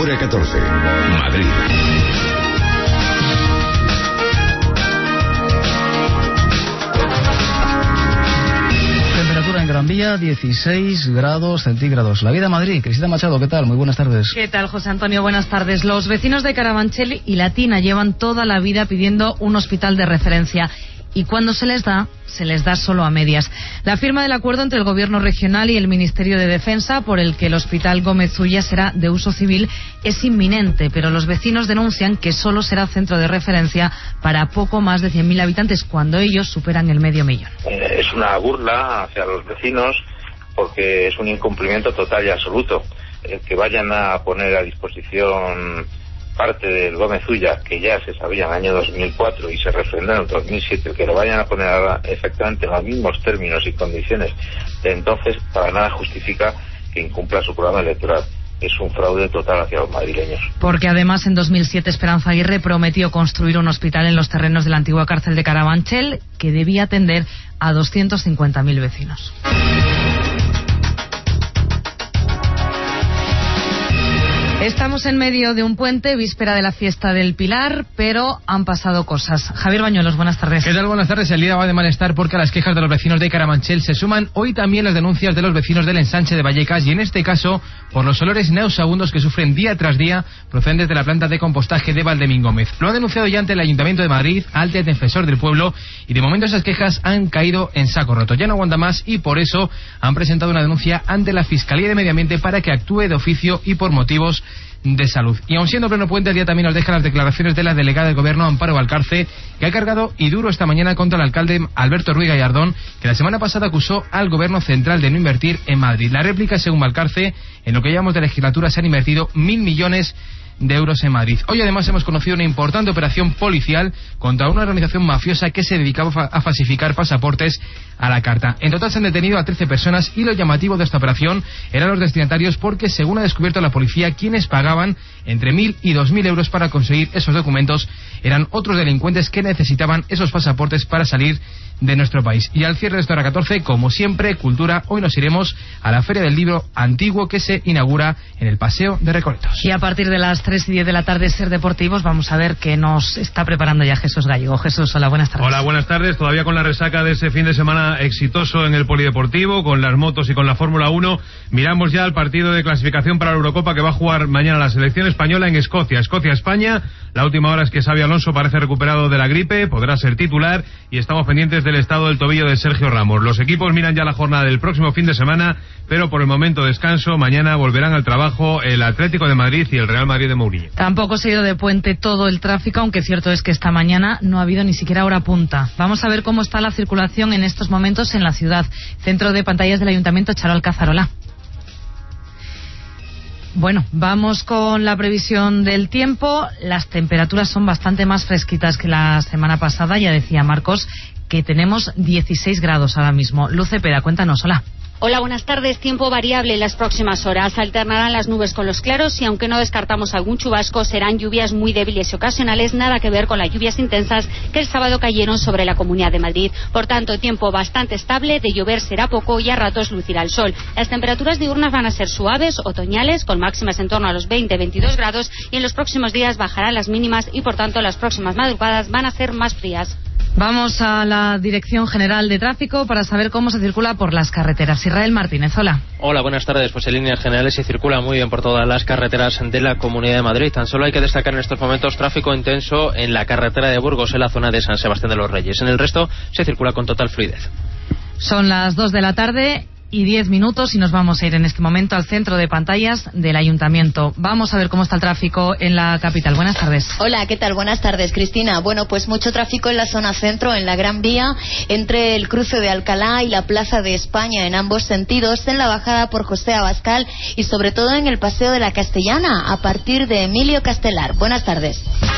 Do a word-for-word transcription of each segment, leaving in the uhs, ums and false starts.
Hora catorce, Madrid. En Gran Vía, dieciséis grados centígrados. La vida en Madrid. Cristina Machado, ¿qué tal? Muy buenas tardes. ¿Qué tal, José Antonio? Buenas tardes. Los vecinos de Carabanchel y Latina llevan toda la vida pidiendo un hospital de referencia. Y cuando se les da, se les da solo a medias. La firma del acuerdo entre el Gobierno regional y el Ministerio de Defensa, por el que el Hospital Gómez Ulla será de uso civil, es inminente, pero los vecinos denuncian que solo será centro de referencia para poco más de cien mil habitantes, cuando ellos superan el medio millón. Eh, es una burla hacia los vecinos, porque es un incumplimiento total y absoluto. El que vayan a poner a disposición parte del Gómez Ulla, que ya se sabía en el año dos mil cuatro y se refrendó en el dos mil siete, que lo vayan a poner ahora exactamente en los mismos términos y condiciones de entonces, para nada justifica que incumpla su programa electoral. Es un fraude total hacia los madrileños. Porque además en dos mil siete Esperanza Aguirre prometió construir un hospital en los terrenos de la antigua cárcel de Carabanchel que debía atender a doscientos cincuenta mil vecinos. Estamos en medio de un puente, víspera de la fiesta del Pilar, pero han pasado cosas. Javier Bañuelos, buenas tardes. ¿Qué tal? Buenas tardes. El día va de malestar porque a las quejas de los vecinos de Carabanchel se suman hoy también las denuncias de los vecinos del ensanche de Vallecas, y en este caso por los olores nauseabundos que sufren día tras día procedentes de la planta de compostaje de Valdemín Gómez. Lo ha denunciado ya ante el Ayuntamiento de Madrid, ante el defensor del pueblo, y de momento esas quejas han caído en saco roto. Ya no aguanta más y por eso han presentado una denuncia ante la Fiscalía de Medio Ambiente para que actúe de oficio y por motivos de salud. Y aun siendo pleno puente, el día también nos dejan las declaraciones de la delegada del Gobierno, Amparo Valcarce, que ha cargado y duro esta mañana contra el alcalde Alberto Ruiz Gallardón, que la semana pasada acusó al Gobierno central de no invertir en Madrid. La réplica, según Valcarce, en lo que llamamos de legislatura se han invertido mil millones de euros en Madrid. Hoy además hemos conocido una importante operación policial contra una organización mafiosa que se dedicaba a falsificar pasaportes a la carta. En total se han detenido a trece personas y lo llamativo de esta operación eran los destinatarios, porque según ha descubierto la policía, quienes pagaban entre mil y dos mil euros para conseguir esos documentos eran otros delincuentes que necesitaban esos pasaportes para salir de nuestro país. Y al cierre de esta hora catorce, como siempre, cultura. Hoy nos iremos a la Feria del Libro Antiguo, que se inaugura en el Paseo de Recoletos. Y a partir de las tres y diez de la tarde, Ser Deportivos, vamos a ver qué nos está preparando ya Jesús Gallego. Jesús, hola, buenas tardes. Hola, buenas tardes. Todavía con la resaca de ese fin de semana exitoso en el Polideportivo, con las motos y con la Fórmula uno, miramos ya al partido de clasificación para la Eurocopa que va a jugar mañana la selección española en Escocia. Escocia-España. La última hora es que Xabi Alonso parece recuperado de la gripe, podrá ser titular, y estamos pendientes del estado del tobillo de Sergio Ramos. Los equipos miran ya la jornada del próximo fin de semana, pero por el momento descanso. Mañana volverán al trabajo el Atlético de Madrid y el Real Madrid de Mourinho. Tampoco se ha ido de puente todo el tráfico, aunque cierto es que esta mañana no ha habido ni siquiera hora punta. Vamos a ver cómo está la circulación en estos momentos en la ciudad. Centro de pantallas del Ayuntamiento, Charol Cazarola. Bueno, vamos con la previsión del tiempo. Las temperaturas son bastante más fresquitas que la semana pasada. Ya decía Marcos que tenemos dieciséis grados ahora mismo. Luz Cepeda, cuéntanos, hola. Hola, buenas tardes. Tiempo variable en las próximas horas. Alternarán las nubes con los claros y, aunque no descartamos algún chubasco, serán lluvias muy débiles y ocasionales, nada que ver con las lluvias intensas que el sábado cayeron sobre la Comunidad de Madrid. Por tanto, tiempo bastante estable, de llover será poco y a ratos lucirá el sol. Las temperaturas diurnas van a ser suaves, otoñales, con máximas en torno a los veinte a veintidós grados, y en los próximos días bajarán las mínimas y, por tanto, las próximas madrugadas van a ser más frías. Vamos a la Dirección General de Tráfico para saber cómo se circula por las carreteras. Israel Martínez, hola. Hola, buenas tardes. Pues en líneas generales se circula muy bien por todas las carreteras de la Comunidad de Madrid. Tan solo hay que destacar en estos momentos tráfico intenso en la carretera de Burgos, en la zona de San Sebastián de los Reyes. En el resto se circula con total fluidez. Son las dos de la tarde y diez minutos y nos vamos a ir en este momento al centro de pantallas del Ayuntamiento. Vamos a ver cómo está el tráfico en la capital. Buenas tardes. Hola, ¿qué tal? Buenas tardes, Cristina. Bueno, pues mucho tráfico en la zona centro, en la Gran Vía, entre el cruce de Alcalá y la Plaza de España en ambos sentidos, en la bajada por José Abascal y sobre todo en el Paseo de la Castellana, a partir de Emilio Castelar. Buenas tardes.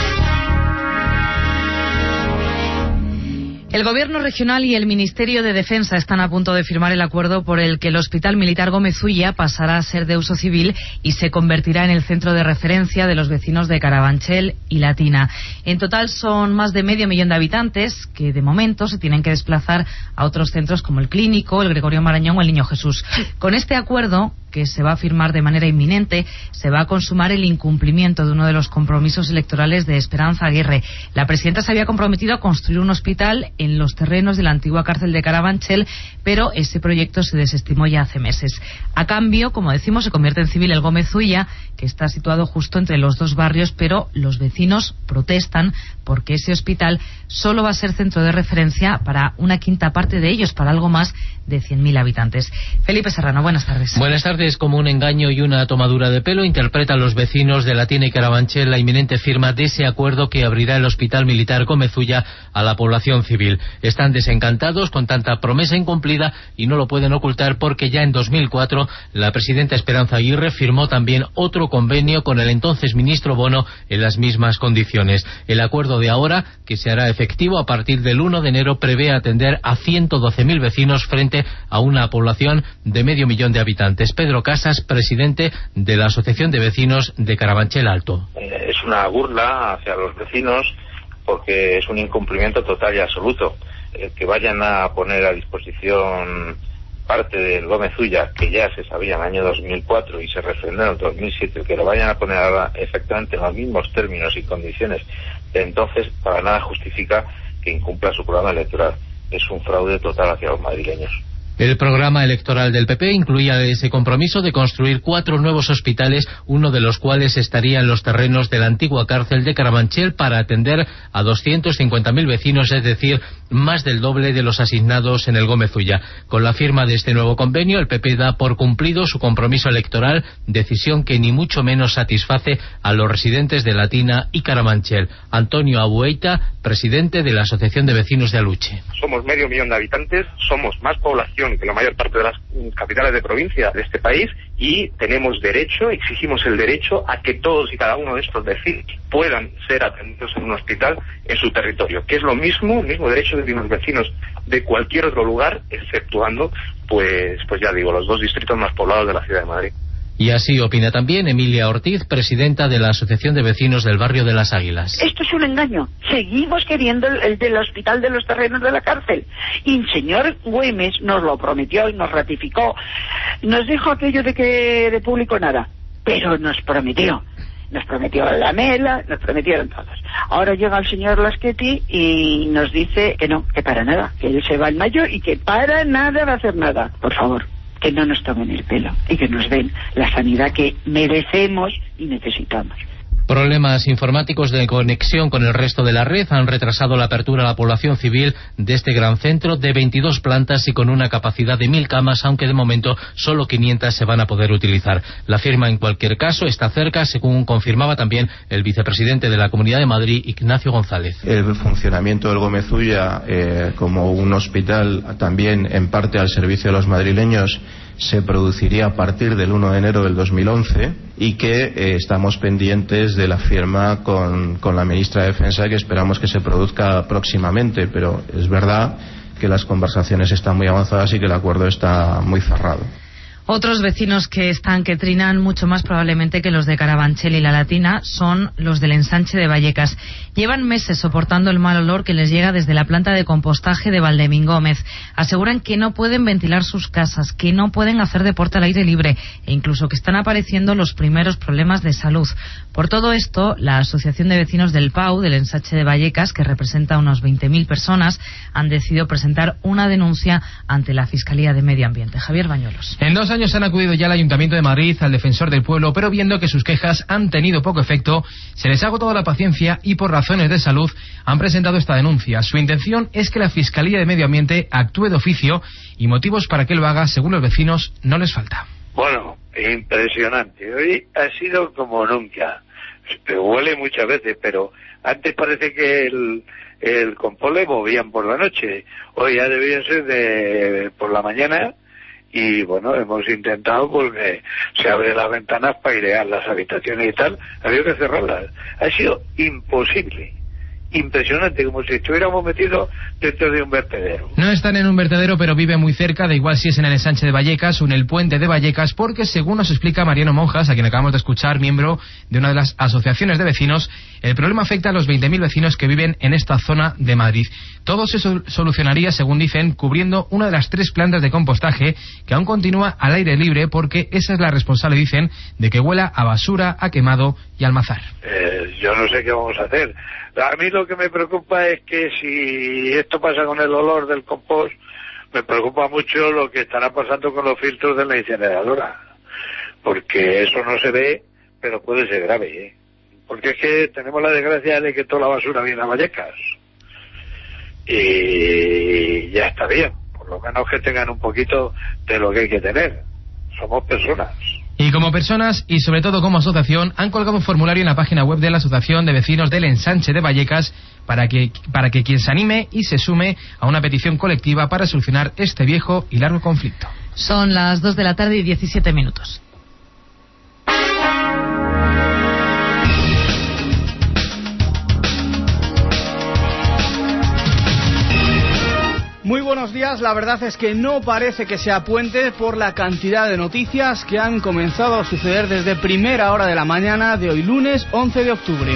El Gobierno regional y el Ministerio de Defensa están a punto de firmar el acuerdo por el que el Hospital Militar Gómez Ulla pasará a ser de uso civil y se convertirá en el centro de referencia de los vecinos de Carabanchel y Latina. En total son más de medio millón de habitantes que de momento se tienen que desplazar a otros centros como el Clínico, el Gregorio Marañón o el Niño Jesús. Con este acuerdo, que se va a firmar de manera inminente, se va a consumar el incumplimiento de uno de los compromisos electorales de Esperanza Aguirre. La presidenta se había comprometido a construir un hospital en los terrenos de la antigua cárcel de Carabanchel, pero ese proyecto se desestimó ya hace meses. A cambio, como decimos, se convierte en civil el Gómez Ulla, que está situado justo entre los dos barrios, pero los vecinos protestan porque ese hospital solo va a ser centro de referencia para una quinta parte de ellos, para algo más de cien mil habitantes. Felipe Serrano, buenas tardes. Buenas tardes. Como un engaño y una tomadura de pelo, interpretan los vecinos de Latina y Carabanchel la inminente firma de ese acuerdo que abrirá el Hospital Militar Gómez Ulla a la población civil. Están desencantados con tanta promesa incumplida y no lo pueden ocultar porque ya en dos mil cuatro la presidenta Esperanza Aguirre firmó también otro convenio con el entonces ministro Bono en las mismas condiciones. El acuerdo de ahora, que se hará efectivo a partir del uno de enero, prevé atender a ciento doce mil vecinos frente a una población de medio millón de habitantes. Pedro Casas, presidente de la Asociación de Vecinos de Carabanchel Alto. Es una burla hacia los vecinos porque es un incumplimiento total y absoluto. El que vayan a poner a disposición parte del Gómez Ulla, que ya se sabía en el año dos mil cuatro y se refrendó en el dos mil siete, que lo vayan a poner ahora exactamente en los mismos términos y condiciones de entonces, para nada justifica que incumpla su programa electoral. Es un fraude total hacia los madrileños. El programa electoral del P P incluía ese compromiso de construir cuatro nuevos hospitales, uno de los cuales estaría en los terrenos de la antigua cárcel de Carabanchel para atender a doscientos cincuenta mil vecinos, es decir, más del doble de los asignados en el Gómez Ulla. Con la firma de este nuevo convenio, el P P da por cumplido su compromiso electoral, decisión que ni mucho menos satisface a los residentes de Latina y Carabanchel. Antonio Abueita, presidente de la Asociación de Vecinos de Aluche. Somos medio millón de habitantes, somos más población que la mayor parte de las capitales de provincia de este país y tenemos derecho, exigimos el derecho a que todos y cada uno de estos vecinos puedan ser atendidos en un hospital en su territorio, que es lo mismo, el mismo derecho de los vecinos de cualquier otro lugar, exceptuando, pues, pues ya digo, los dos distritos más poblados de la ciudad de Madrid. Y así opina también Emilia Ortiz, presidenta de la Asociación de Vecinos del Barrio de las Águilas. Esto es un engaño. Seguimos queriendo el, el del hospital de los terrenos de la cárcel. Y el señor Güemes nos lo prometió y nos ratificó. Nos dijo aquello de que de público nada. Pero nos prometió. Nos prometió la Mela, nos prometieron todos. Ahora llega el señor Laschetti y nos dice que no, que para nada, que él se va en mayo y que para nada va a hacer nada. Por favor, que no nos tomen el pelo y que nos den la sanidad que merecemos y necesitamos. Problemas informáticos de conexión con el resto de la red han retrasado la apertura a la población civil de este gran centro de veintidós plantas y con una capacidad de mil camas, aunque de momento solo quinientas se van a poder utilizar. La firma, en cualquier caso, está cerca, según confirmaba también el vicepresidente de la Comunidad de Madrid, Ignacio González. El funcionamiento del Gómez Ulla eh, como un hospital también en parte al servicio de los madrileños se produciría a partir del uno de enero del dos mil once y que eh, estamos pendientes de la firma con, con la ministra de Defensa, que esperamos que se produzca próximamente, pero es verdad que las conversaciones están muy avanzadas y que el acuerdo está muy cerrado. Otros vecinos que están que trinan mucho más probablemente que los de Carabanchel y la Latina son los del ensanche de Vallecas. Llevan meses soportando el mal olor que les llega desde la planta de compostaje de Valdemín Gómez. Aseguran que no pueden ventilar sus casas, que no pueden hacer deporte al aire libre e incluso que están apareciendo los primeros problemas de salud. Por todo esto, la Asociación de Vecinos del Pau, del ensanche de Vallecas, que representa a unos veinte mil personas, han decidido presentar una denuncia ante la Fiscalía de Medio Ambiente. Javier Bañuelos. En dos años han acudido ya al Ayuntamiento de Madrid, al Defensor del Pueblo, pero viendo que sus quejas han tenido poco efecto, se les ha agotado la paciencia y por razones de salud han presentado esta denuncia. Su intención es que la Fiscalía de Medio Ambiente actúe de oficio y motivos para que lo haga, según los vecinos, no les falta. Bueno, impresionante. Hoy ha sido como nunca. Huele muchas veces, pero antes parece que el, el compós le movían por la noche. Hoy ya debía ser de por la mañana. Y bueno, hemos intentado porque se abren las ventanas para airear las habitaciones y tal, había que cerrarlas. Ha sido imposible, impresionante, como si estuviéramos metidos dentro de un vertedero. No están en un vertedero, pero vive muy cerca, da igual si es en el ensanche de Vallecas o en el puente de Vallecas, porque según nos explica Mariano Monjas, a quien acabamos de escuchar, miembro de una de las asociaciones de vecinos, el problema afecta a los veinte mil vecinos que viven en esta zona de Madrid. Todo se sol- solucionaría, según dicen, cubriendo una de las tres plantas de compostaje que aún continúa al aire libre, porque esa es la responsable, dicen, de que huela a basura, a quemado y a almazar. Eh, yo no sé qué vamos a hacer. A mí lo que me preocupa es que si esto pasa con el olor del compost, me preocupa mucho lo que estará pasando con los filtros de la incineradora, porque eso no se ve, pero puede ser grave, ¿eh? Porque es que tenemos la desgracia de que toda la basura viene a Vallecas, y ya está bien, por lo menos que tengan un poquito de lo que hay que tener. Somos personas. Y como personas, y sobre todo como asociación, han colgado un formulario en la página web de la Asociación de Vecinos del Ensanche de Vallecas para que, para que quien se anime y se sume a una petición colectiva para solucionar este viejo y largo conflicto. Son las dos de la tarde y diecisiete minutos. Muy buenos días, la verdad es que no parece que sea puente por la cantidad de noticias que han comenzado a suceder desde primera hora de la mañana de hoy lunes once de octubre.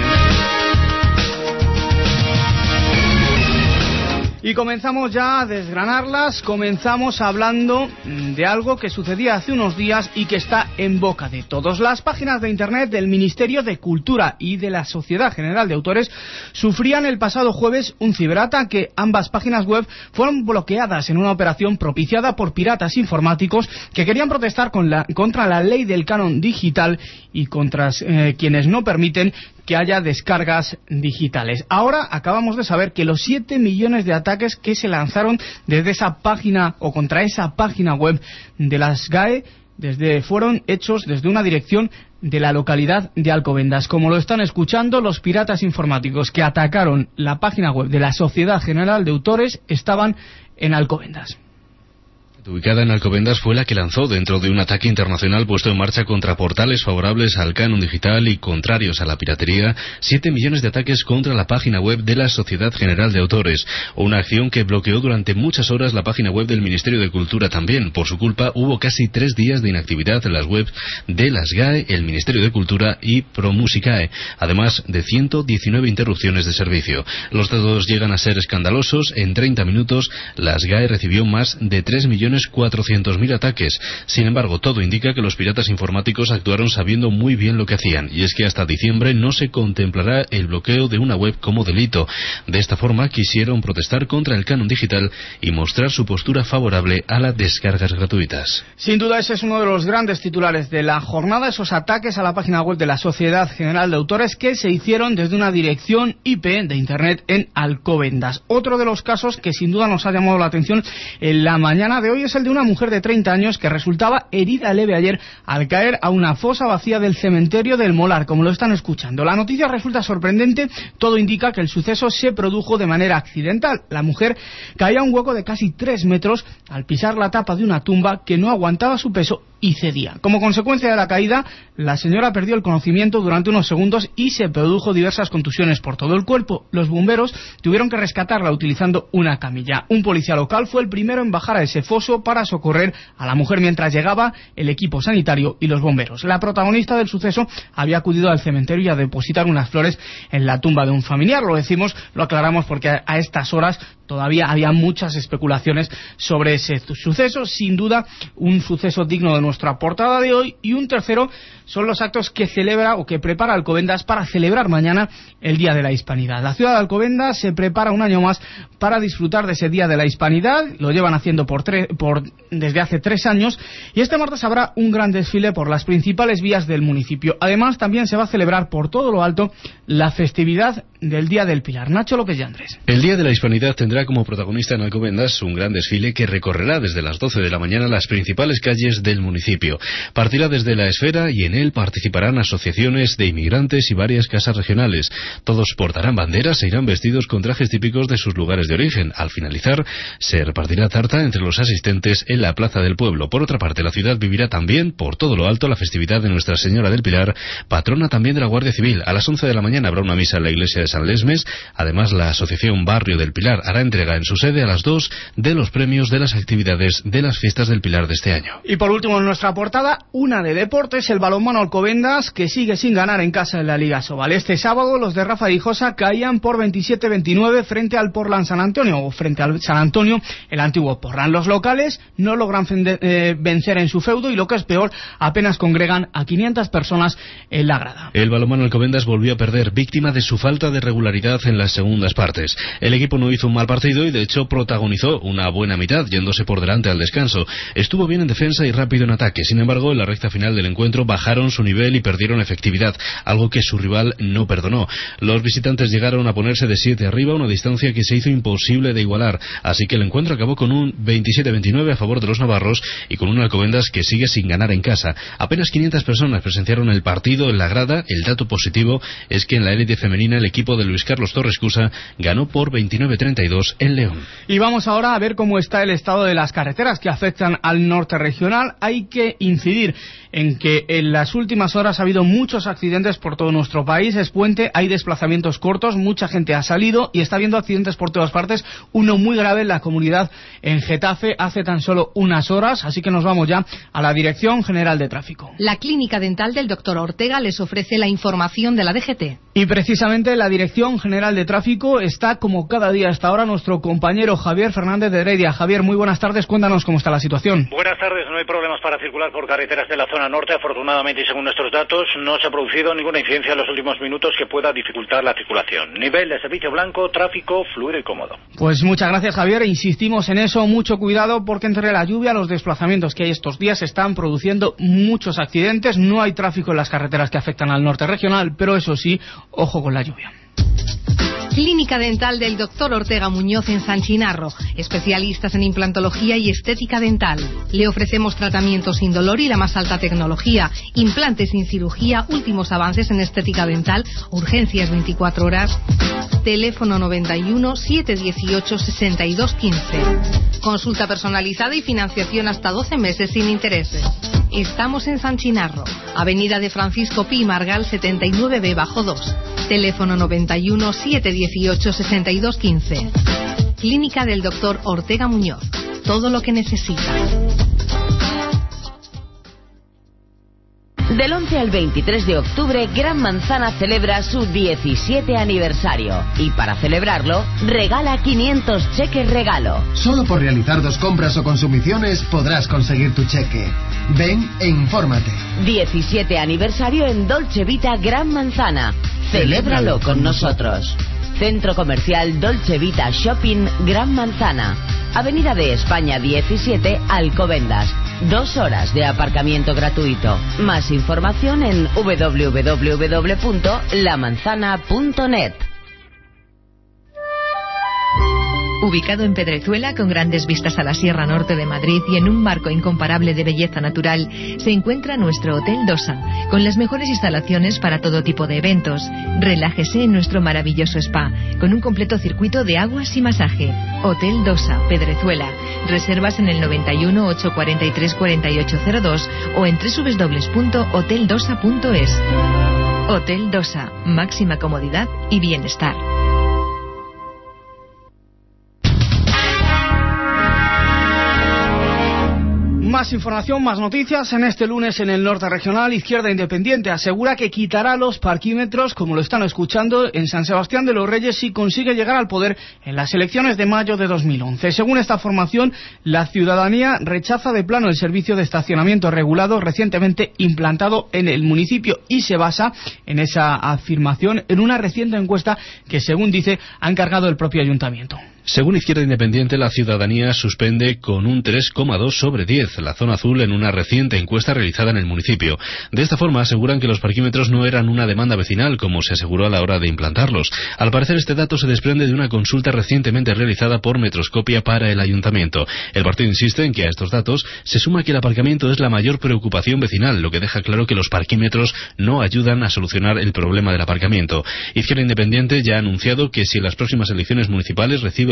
Y comenzamos ya a desgranarlas, comenzamos hablando de algo que sucedía hace unos días y que está en boca de todos. Las páginas de internet del Ministerio de Cultura y de la Sociedad General de Autores sufrían el pasado jueves un ciberataque. Ambas páginas web fueron bloqueadas en una operación propiciada por piratas informáticos que querían protestar con la, contra la ley del canon digital y contra eh, quienes no permiten que haya descargas digitales. Ahora acabamos de saber que los siete millones de ataques que se lanzaron desde esa página o contra esa página web de las G A E desde, fueron hechos desde una dirección de la localidad de Alcobendas. Como lo están escuchando, los piratas informáticos que atacaron la página web de la Sociedad General de Autores estaban en Alcobendas. Ubicada en Alcobendas, fue la que lanzó, dentro de un ataque internacional puesto en marcha contra portales favorables al canon digital y contrarios a la piratería, siete millones de ataques contra la página web de la Sociedad General de Autores. Una acción que bloqueó durante muchas horas la página web del Ministerio de Cultura también. Por su culpa, hubo casi tres días de inactividad en las webs de las G A E, el Ministerio de Cultura y ProMusicae, además de ciento diecinueve interrupciones de servicio. Los datos llegan a ser escandalosos. En treinta minutos, las G A E recibió más de tres millones cuatrocientos mil ataques. Sin embargo, todo indica que los piratas informáticos actuaron sabiendo muy bien lo que hacían, y es que hasta diciembre no se contemplará el bloqueo de una web como delito. De esta forma quisieron protestar contra el canon digital y mostrar su postura favorable a las descargas gratuitas. Sin duda ese es uno de los grandes titulares de la jornada, esos ataques a la página web de la Sociedad General de Autores que se hicieron desde una dirección I P de internet en Alcobendas. Otro de los casos que sin duda nos ha llamado la atención en la mañana de hoy es el de una mujer de treinta años que resultaba herida leve ayer al caer a una fosa vacía del cementerio del Molar, como lo están escuchando. La noticia resulta sorprendente, todo indica que el suceso se produjo de manera accidental. La mujer caía a un hueco de casi tres metros al pisar la tapa de una tumba que no aguantaba su peso y cedía. Como consecuencia de la caída, la señora perdió el conocimiento durante unos segundos y se produjo diversas contusiones por todo el cuerpo. Los bomberos tuvieron que rescatarla utilizando una camilla. Un policía local fue el primero en bajar a ese foso para socorrer a la mujer mientras llegaba el equipo sanitario y los bomberos. La protagonista del suceso había acudido al cementerio y a depositar unas flores en la tumba de un familiar. Lo decimos, lo aclaramos porque a estas horas todavía había muchas especulaciones sobre ese suceso. Sin duda, un suceso digno de nuestra portada de hoy. Y un tercero son los actos que celebra o que prepara Alcobendas para celebrar mañana el Día de la Hispanidad. La ciudad de Alcobendas se prepara un año más para disfrutar de ese Día de la Hispanidad. Lo llevan haciendo por, tre- por desde hace tres años. Y este martes habrá un gran desfile por las principales vías del municipio. Además, también se va a celebrar por todo lo alto la festividad del Día del Pilar. Nacho López y Andrés. El Día de la Hispanidad tendrá como protagonista en Alcobendas un gran desfile que recorrerá desde las doce de la mañana las principales calles del municipio. Partirá desde la esfera y en él participarán asociaciones de inmigrantes y varias casas regionales. Todos portarán banderas e irán vestidos con trajes típicos de sus lugares de origen. Al finalizar, se repartirá tarta entre los asistentes en la plaza del pueblo. Por otra parte, la ciudad vivirá también, por todo lo alto, la festividad de Nuestra Señora del Pilar, patrona también de la Guardia Civil. A las once de la mañana habrá una misa en la iglesia de San Lesmes. Además, la Asociación Barrio del Pilar hará entrega en su sede a las dos de los premios de las actividades de las fiestas del Pilar de este año. Y por último en nuestra portada, una de deportes, el balonmano Alcobendas, que sigue sin ganar en casa en la Liga Sobal. Este sábado los de Rafa Dijosa caían por veintisiete veintinueve frente al Portland San Antonio, o frente al San Antonio, el antiguo Portland. Los locales no logran fende, eh, vencer en su feudo y, lo que es peor, apenas congregan a quinientas personas en la grada. El balonmano Alcobendas volvió a perder, víctima de su falta de regularidad en las segundas partes. El equipo no hizo un mal partido y de hecho protagonizó una buena mitad, yéndose por delante al descanso. Estuvo bien en defensa y rápido en ataque. Sin embargo, en la recta final del encuentro bajaron su nivel y perdieron efectividad, algo que su rival no perdonó. Los visitantes llegaron a ponerse de siete arriba, una distancia que se hizo imposible de igualar. Así que el encuentro acabó con un veintisiete veintinueve a favor de los navarros y con un Alcobendas que sigue sin ganar en casa. Apenas quinientas personas presenciaron el partido en la grada. El dato positivo es que en la élite femenina el equipo de Luis Carlos Torres Cusa ganó por veintinueve treinta y dos en León. Y vamos ahora a ver cómo está el estado de las carreteras que afectan al norte regional. Hay que incidir en que en las últimas horas ha habido muchos accidentes por todo nuestro país. Es puente, hay desplazamientos cortos, mucha gente ha salido y está habiendo accidentes por todas partes. Uno muy grave en la comunidad en Getafe hace tan solo unas horas, así que nos vamos ya a la Dirección General de Tráfico. La Clínica Dental del doctor Ortega les ofrece la información de la D G T. Y precisamente en la Dirección General de Tráfico está, como cada día hasta ahora, nuestro compañero Javier Fernández de Heredia. Javier, muy buenas tardes, cuéntanos cómo está la situación. Buenas tardes, no hay problemas para circular por carreteras de la zona norte, afortunadamente, y según nuestros datos, no se ha producido ninguna incidencia en los últimos minutos que pueda dificultar la circulación. Nivel de servicio blanco, tráfico fluido y cómodo. Pues muchas gracias, Javier, insistimos en eso, mucho cuidado, porque entre la lluvia, los desplazamientos que hay estos días, se están produciendo muchos accidentes. No hay tráfico en las carreteras que afectan al norte regional, pero eso sí, ojo con la lluvia. Clínica Dental del doctor Ortega Muñoz en San Chinarro, especialistas en implantología y estética dental. Le ofrecemos tratamientos sin dolor y la más alta tecnología, implantes sin cirugía, últimos avances en estética dental, urgencias veinticuatro horas. Teléfono noventa y uno, setecientos dieciocho, sesenta y dos quince. Consulta personalizada y financiación hasta doce meses sin intereses. Estamos en San Chinarro, Avenida de Francisco Pi Margal setenta y nueve B bajo dos. Teléfono noventa y uno, setecientos dieciocho, sesenta y dos quince. Clínica del doctor Ortega Muñoz. Todo lo que necesita. Del once al veintitrés de octubre, Gran Manzana celebra su diecisiete aniversario. Y para celebrarlo, regala quinientos cheques regalo. Solo por realizar dos compras o consumiciones podrás conseguir tu cheque. Ven e infórmate. diecisiete aniversario en Dolce Vita Gran Manzana. Celébralo con nosotros. Centro Comercial Dolce Vita Shopping Gran Manzana. Avenida de España diecisiete, Alcobendas. Dos horas de aparcamiento gratuito. Más información en doble u doble u doble u punto la manzana punto net. Ubicado en Pedrezuela, con grandes vistas a la Sierra Norte de Madrid y en un marco incomparable de belleza natural, se encuentra nuestro Hotel Dosa, con las mejores instalaciones para todo tipo de eventos. Relájese en nuestro maravilloso spa, con un completo circuito de aguas y masaje. Hotel Dosa, Pedrezuela. Reservas en el noventa y uno, ochocientos cuarenta y tres, cuarenta y ocho cero dos o en doble u doble u doble u punto hotel dosa punto es. Hotel Dosa, máxima comodidad y bienestar. Más información, más noticias. En este lunes en el norte regional, Izquierda Independiente asegura que quitará los parquímetros, como lo están escuchando, en San Sebastián de los Reyes si consigue llegar al poder en las elecciones de mayo de dos mil once. Según esta formación, la ciudadanía rechaza de plano el servicio de estacionamiento regulado recientemente implantado en el municipio y se basa en esa afirmación en una reciente encuesta que, según dice, ha encargado el propio ayuntamiento. Según Izquierda Independiente, la ciudadanía suspende con un tres coma dos sobre diez la zona azul en una reciente encuesta realizada en el municipio. De esta forma, aseguran que los parquímetros no eran una demanda vecinal, como se aseguró a la hora de implantarlos. Al parecer, este dato se desprende de una consulta recientemente realizada por Metroscopia para el ayuntamiento. El partido insiste en que a estos datos se suma que el aparcamiento es la mayor preocupación vecinal, lo que deja claro que los parquímetros no ayudan a solucionar el problema del aparcamiento. Izquierda Independiente ya ha anunciado que si en las próximas elecciones municipales recibe el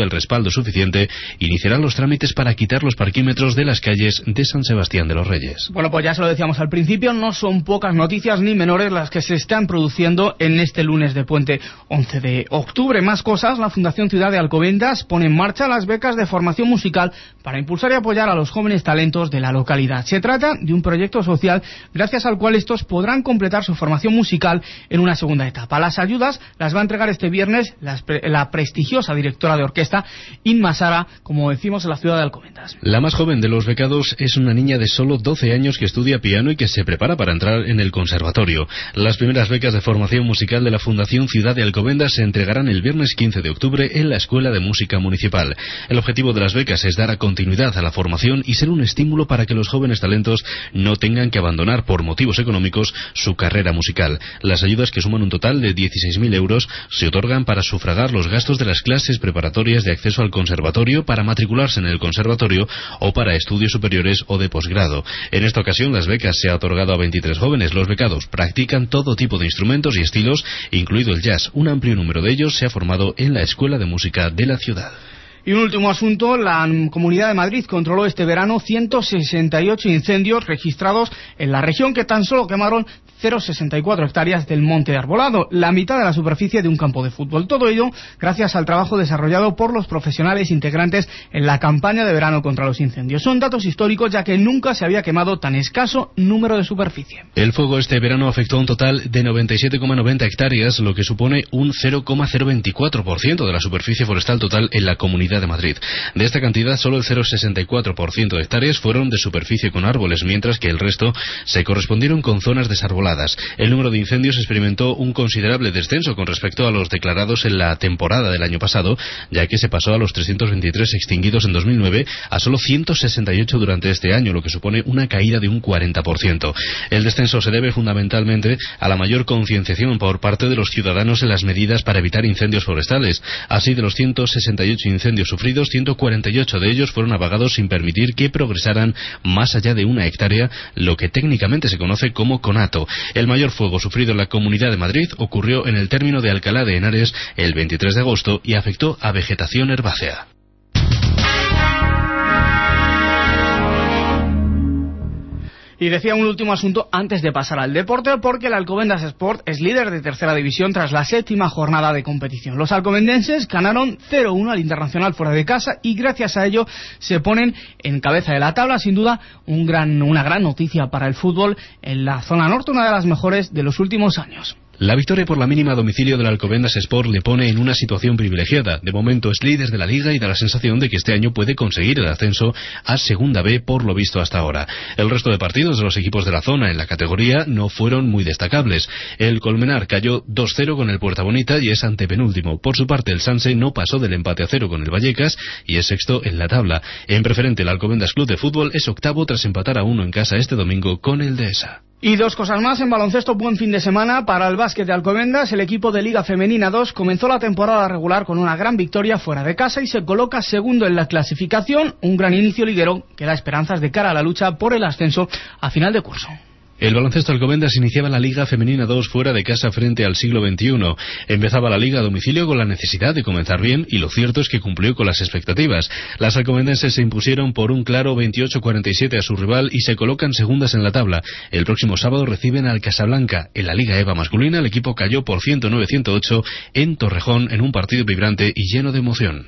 el respaldo suficiente, iniciarán los trámites para quitar los parquímetros de las calles de San Sebastián de los Reyes. Bueno, pues ya se lo decíamos al principio, no son pocas noticias ni menores las que se están produciendo en este lunes de puente once de octubre. Más cosas, la Fundación Ciudad de Alcobendas pone en marcha las becas de formación musical para impulsar y apoyar a los jóvenes talentos de la localidad. Se trata de un proyecto social gracias al cual estos podrán completar su formación musical en una segunda etapa. Las ayudas las va a entregar este viernes la, la prestigiosa directora de orquesta Inma Sara, como decimos, en la Ciudad de Alcobendas. La más joven de los becados es una niña de solo doce años que estudia piano y que se prepara para entrar en el conservatorio. Las primeras becas de formación musical de la Fundación Ciudad de Alcobendas se entregarán el viernes quince de octubre en la Escuela de Música Municipal. El objetivo de las becas es dar continuidad a la formación y ser un estímulo para que los jóvenes talentos no tengan que abandonar por motivos económicos su carrera musical. Las ayudas, que suman un total de dieciséis mil euros, se otorgan para sufragar los gastos de las clases preparatorias de acceso al conservatorio, para matricularse en el conservatorio o para estudios superiores o de posgrado. En esta ocasión las becas se ha otorgado a veintitrés jóvenes. Los becados practican todo tipo de instrumentos y estilos, incluido el jazz. Un amplio número de ellos se ha formado en la Escuela de Música de la ciudad. Y un último asunto, la Comunidad de Madrid controló este verano ciento sesenta y ocho incendios registrados en la región, que tan solo quemaron cero coma sesenta y cuatro hectáreas del monte de Arbolado, la mitad de la superficie de un campo de fútbol. Todo ello gracias al trabajo desarrollado por los profesionales integrantes en la campaña de verano contra los incendios. Son datos históricos, ya que nunca se había quemado tan escaso número de superficie. El fuego este verano afectó a un total de noventa y siete coma noventa hectáreas, lo que supone un cero coma cero veinticuatro por ciento de la superficie forestal total en la Comunidad de Madrid. De esta cantidad, solo el cero coma sesenta y cuatro por ciento de hectáreas fueron de superficie con árboles, mientras que el resto se correspondieron con zonas desarboladas. El número de incendios experimentó un considerable descenso con respecto a los declarados en la temporada del año pasado, ya que se pasó a los trescientos veintitrés extinguidos en dos mil nueve a solo ciento sesenta y ocho durante este año, lo que supone una caída de un cuarenta por ciento. El descenso se debe fundamentalmente a la mayor concienciación por parte de los ciudadanos en las medidas para evitar incendios forestales. Así, de los ciento sesenta y ocho incendios sufridos, ciento cuarenta y ocho de ellos fueron apagados sin permitir que progresaran más allá de una hectárea, lo que técnicamente se conoce como conato. El mayor fuego sufrido en la Comunidad de Madrid ocurrió en el término de Alcalá de Henares el veintitrés de agosto y afectó a vegetación herbácea. Y decía un último asunto antes de pasar al deporte, porque el Alcobendas Sport es líder de tercera división tras la séptima jornada de competición. Los alcobendenses ganaron cero uno al Internacional fuera de casa y gracias a ello se ponen en cabeza de la tabla. Sin duda un gran, una gran noticia para el fútbol en la zona norte, una de las mejores de los últimos años. La victoria por la mínima a domicilio del Alcobendas Sport le pone en una situación privilegiada. De momento es líder de la liga y da la sensación de que este año puede conseguir el ascenso a Segunda B, por lo visto hasta ahora. El resto de partidos de los equipos de la zona en la categoría no fueron muy destacables. El Colmenar cayó dos cero con el Puerta Bonita y es antepenúltimo. Por su parte, el Sanse no pasó del empate a cero con el Vallecas y es sexto en la tabla. En preferente, el Alcobendas Club de Fútbol es octavo tras empatar a uno en casa este domingo con el Dehesa. Y dos cosas más en baloncesto. Buen fin de semana para el básquet de Alcobendas. El equipo de Liga Femenina dos comenzó la temporada regular con una gran victoria fuera de casa y se coloca segundo en la clasificación. Un gran inicio liguero que da esperanzas de cara a la lucha por el ascenso a final de curso. El baloncesto Alcobendas iniciaba la Liga Femenina dos fuera de casa frente al siglo veintiuno. Empezaba la Liga a domicilio con la necesidad de comenzar bien y lo cierto es que cumplió con las expectativas. Las alcobendenses se impusieron por un claro veintiocho cuarenta y siete a su rival y se colocan segundas en la tabla. El próximo sábado reciben al Casablanca. En la Liga EVA masculina el equipo cayó por ciento nueve a ciento ocho en Torrejón en un partido vibrante y lleno de emoción.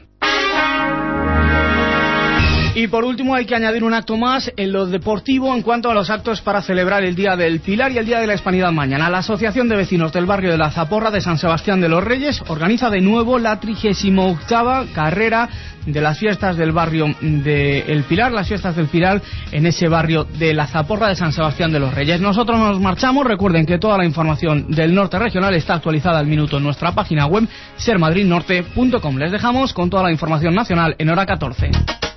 Y por último hay que añadir un acto más en lo deportivo en cuanto a los actos para celebrar el Día del Pilar y el Día de la Hispanidad mañana. La Asociación de Vecinos del Barrio de la Zaporra de San Sebastián de los Reyes organiza de nuevo la trigésima octava carrera de las fiestas del barrio de El Pilar, las fiestas del Pilar en ese barrio de la Zaporra de San Sebastián de los Reyes. Nosotros nos marchamos. Recuerden que toda la información del norte regional está actualizada al minuto en nuestra página web ser madrid norte punto com. Les dejamos con toda la información nacional en hora catorce.